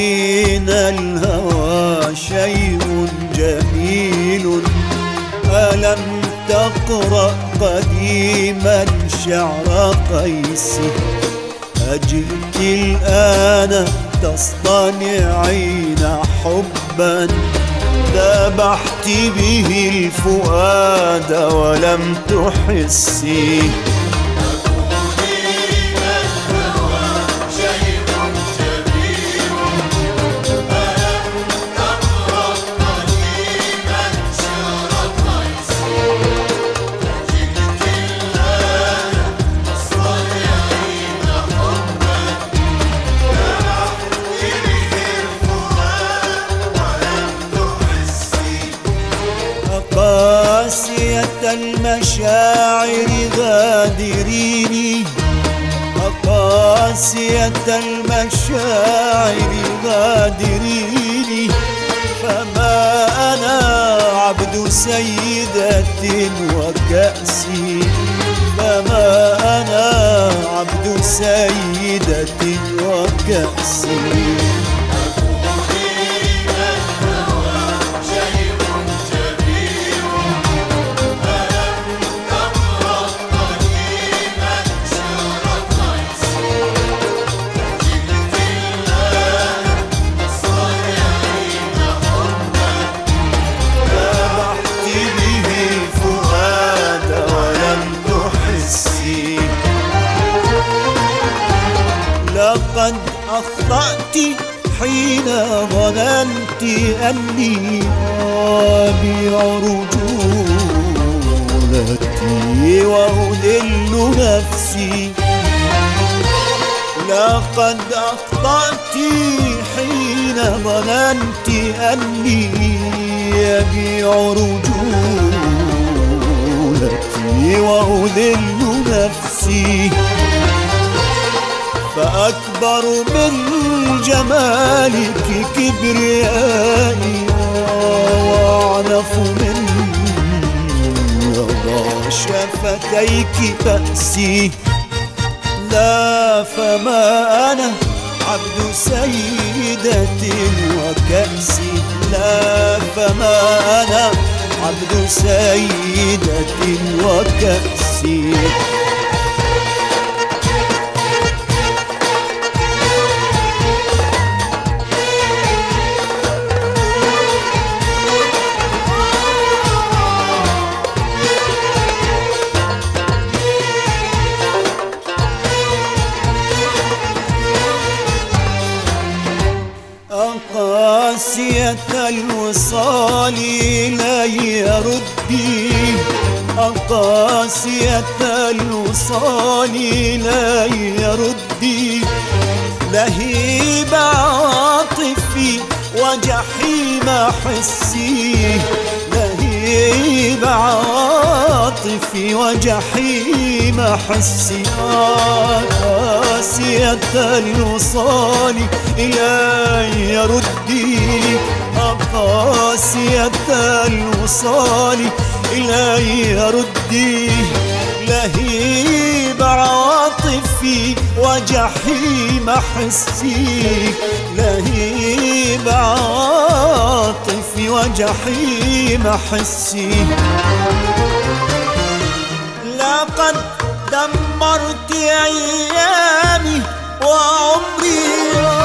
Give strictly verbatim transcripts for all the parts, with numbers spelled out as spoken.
من الهوى شيء جميل. ألم تقرأ قديما شعر قيس؟ أجئت الآن تصطنعين حبا ذبحت به الفؤاد ولم تحسي. قاسية المشاعر غادريني، قاسية المشاعر غادريني. فما أنا عبد سيدة وكأسي، فما أنا عبد سيدة وكأسي. لقد أخطأت حين ظننت أني أبيع رجولتي وأذل نفسي. لقد أخطأت حين ظننت أني أبيع رجولتي وأذل نفسي. فأكبر من جمالك كبريائي وأعنف من رضا شفتيك بأسي. لا فما أنا عبد سيدة وكأسي، لا فما أنا عبد سيدة وكأسي. قاسية الوصال إلي ردي، قاسية الوصال إلي ردي. لهيب عاطفي وجحيم حسي، لهيب عاطفي وجحيم حسي. قاسية الوصال إلي ردي، قاسية الوصال إلي ردي. لهيب عاطفي وجحيم حسي، لهيب عاطفي وجحيم حسي. لقد دمرت أيامي وعمري،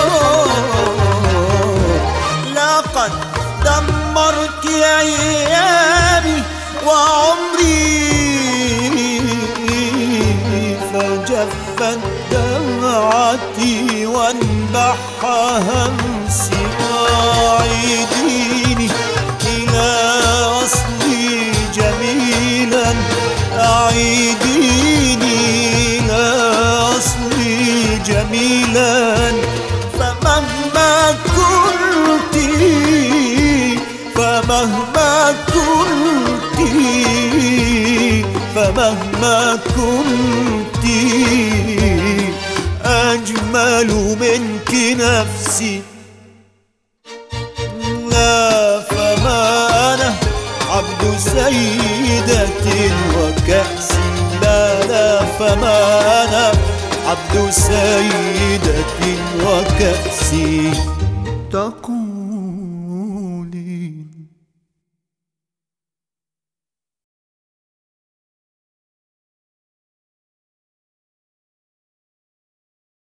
لقد دمرت أيامي وعمري. فجفت دمعتي وانبح همسي. أعيديني إلى أصلي جميلا، أعيديني إلى أصلي جميلا. فمهما كنت فمهما كنت فمهما كنت أجمل منك نفسي. لا فما أنا عبد سيدة وكأسي، لا لا فما أنا عبد سيدة وكأسي. تقول